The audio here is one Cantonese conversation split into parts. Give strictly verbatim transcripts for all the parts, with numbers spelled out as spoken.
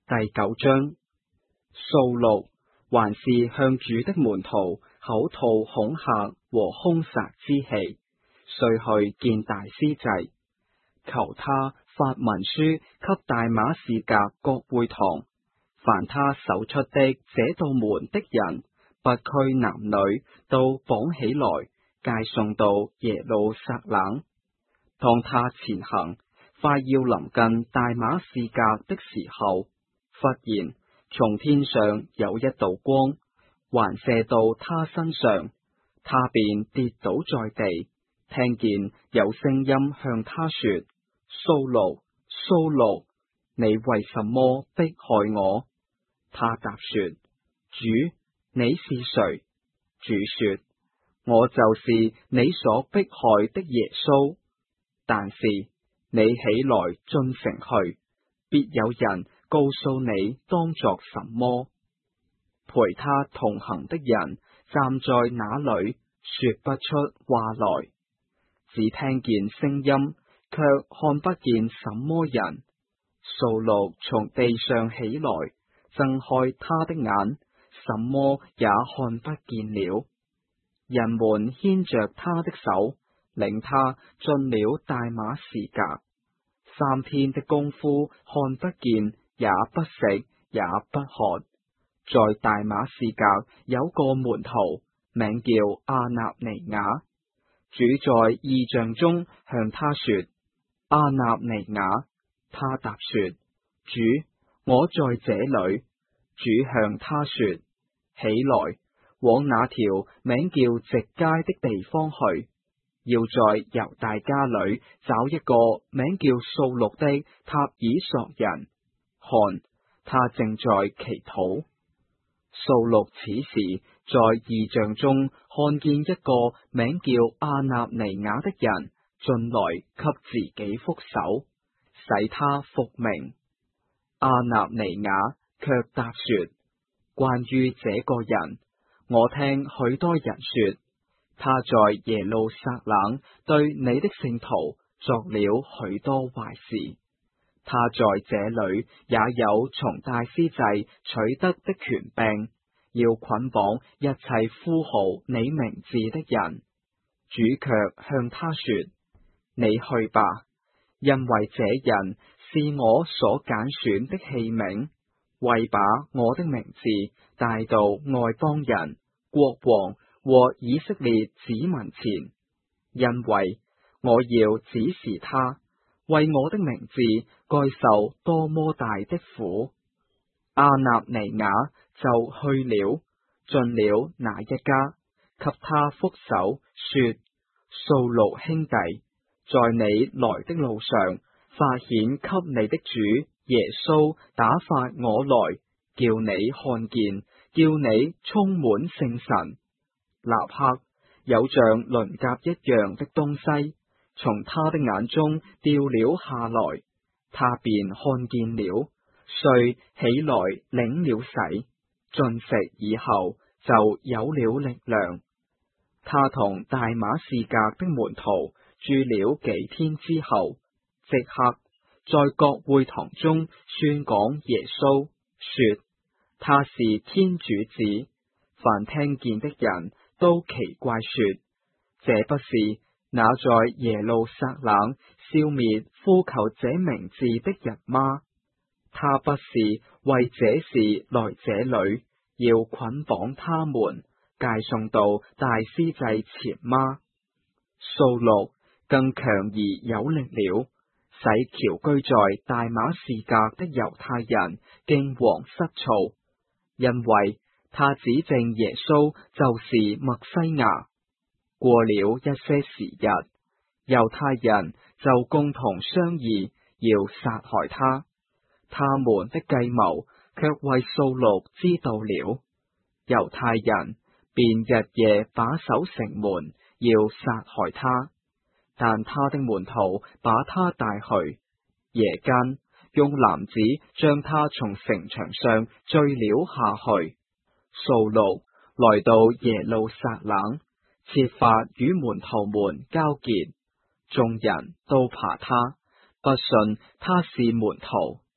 第九章。掃祿還是向主的門徒口吐恐嚇和兇殺之氣，遂去見大司祭，求他發文書給大馬士革各會堂，凡他搜出的這道門的人，不拘男女，都綁起來，解送到耶路撒冷。當他前行，快要臨近大馬士革的時候，忽然從天上有一道光環射到他身上，他便跌倒在地，聽見有聲音向他說：掃祿，掃祿，你為什麼迫害我？他答說：主，你是誰？主說：我就是你所迫害的耶穌。但是你起來進城去，必有人告訴你當作什麼。陪他同行的人站在那裏，說不出話來，只聽見聲音，卻看不見什麼人。掃祿從地上起來，睜開他的眼，什麼也看不見了。人們牽着他的手，領他進了大馬士革。三天的功夫，看不見，也不食，也不喝。在大馬士革有個門徒，名叫阿納尼雅。主在異象中向他說：阿納尼雅。他答說：主，我在這裏。主向他說：起來，往那條名叫直街的地方去，要在猶大家裏找一個名叫掃祿的塔爾索人，看，他正在祈禱。掃祿此時在異象中看見一個名叫阿納尼雅的人進來，給自己覆手，使他復明。阿納尼雅卻答說：關於這個人，我聽許多人說，他在耶路撒冷對你的聖徒作了許多壞事。他在這裏也有從大司祭取得的權柄，要捆綁一切呼號你名字的人。主卻向他說：你去吧，因為這人是我所揀選的器皿，為把我的名字帶到外邦人、國王和以色列子民前，因為我要指示他，為我的名字該受多麼大的苦。阿納尼雅就去了，進了那一家，給他覆手，說：掃祿兄弟，在你來的路上，發顯給你的主耶穌打發我來，叫你看見，叫你充滿聖神。立刻有像鱗甲一樣的東西從他的眼中掉了下來，他便看見了，遂起來領了洗，進食以後就有了力量。他同大馬士革的門徒住了幾天之後，即刻在各會堂中宣講耶穌，說他是天主子。凡聽見的人都奇怪說：這不是那在耶路撒冷消滅呼求這名字的人嗎？他不是為這事來這裏，要捆綁他們，解送到大司祭前嗎？掃祿更強而有力了，使僑居在大馬士革的猶太人驚惶失措，因為他指證耶穌就是默西亞。過了一些時日，猶太人就共同商議要殺害他，他們的計謀卻為掃祿知道了。猶太人便日夜把守城門，要殺害他。但他的門徒把他帶去，夜間用籃子將他從城牆上墜了下去。掃祿來到耶路撒冷，設法與門徒們交結，眾人都怕他，不信他是門徒。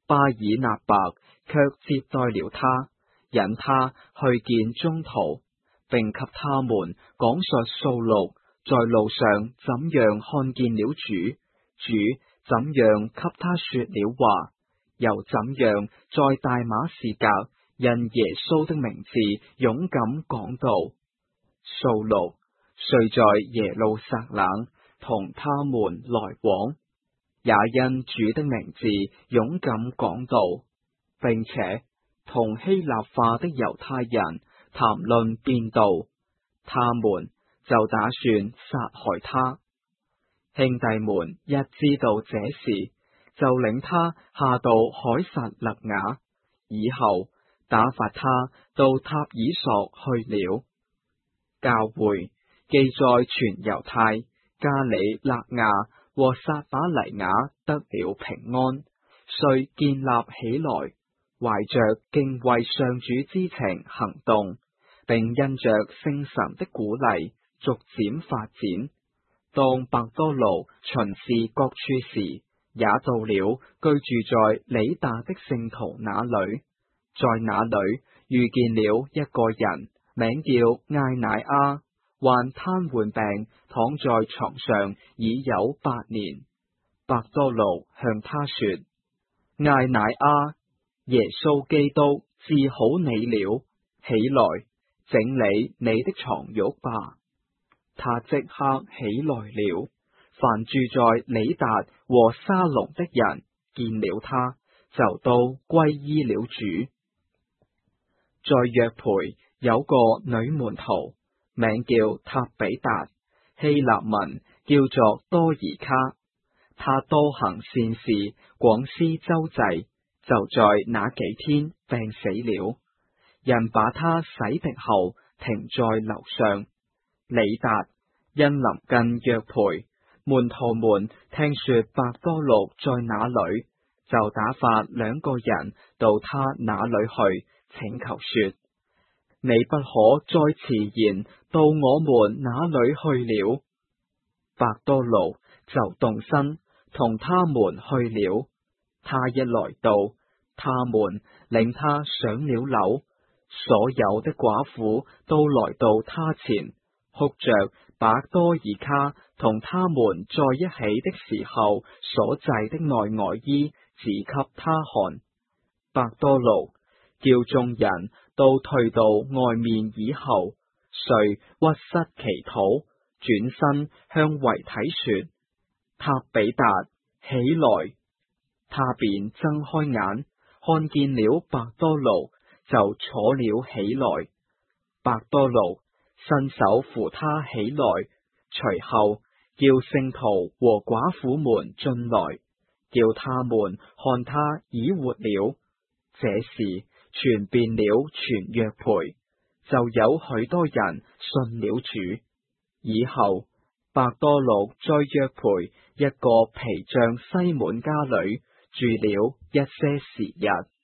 巴爾納伯卻接待了他，引他去見宗徒，並給他們講述掃祿在路上怎樣看見了主，主怎樣給他說了話，又怎樣在大馬士革因耶穌的名字勇敢講道。掃祿遂在耶路撒冷同他們來往，也因主的名字勇敢講道，並且同希臘化的猶太人談論辯道，他們就打算殺害他。兄弟們一知道這事，就領他下到凱撒勒雅，以後打發他到塔爾索去了。教會既在全猶太、加里肋亞和撒瑪黎雅得了平安，遂建立起來，懷着敬畏上主之情行動，並因着聖神的鼓勵逐漸發展。當伯多祿巡視各處時，也到了居住在里達的聖徒那裏，在那裏遇見了一個人，名叫艾乃阿，患癱瘓病，躺在床上已有八年。伯多祿向他說：艾乃阿，耶穌基督治好你了，起來，整理你的床褥吧。他即刻起來了。凡住在里達和沙龍的人見了他，就都歸依了主。在約培有個女門徒，名叫塔比達，希臘文叫做多爾卡。他多行善事，廣施周濟，就在那幾天病死了。人把他洗滌後，停在樓上。里達因臨近約培，門徒們聽說伯多祿在那裏，就打發兩個人到他那裏去，請求說：你不可再遲延到我們那裏去了。伯多祿就動身，同他們去了。他一來到，他們領他上了樓，所有的寡婦都來到他前，哭着把多爾卡同他們在一起的時候所製的內外衣指給他看。伯多祿叫眾人都退到外面以後，遂屈膝祈禱，轉身向遺體說：塔比達，起來！他便睜開眼，看見了伯多祿，就坐了起來。伯多祿伸手扶他起來，隨後叫聖徒和寡婦們進來，叫他們看他已活了。這事傳遍了全約培，就有許多人信了主。以後伯多祿在約培一個皮匠西滿家裏住了一些時日。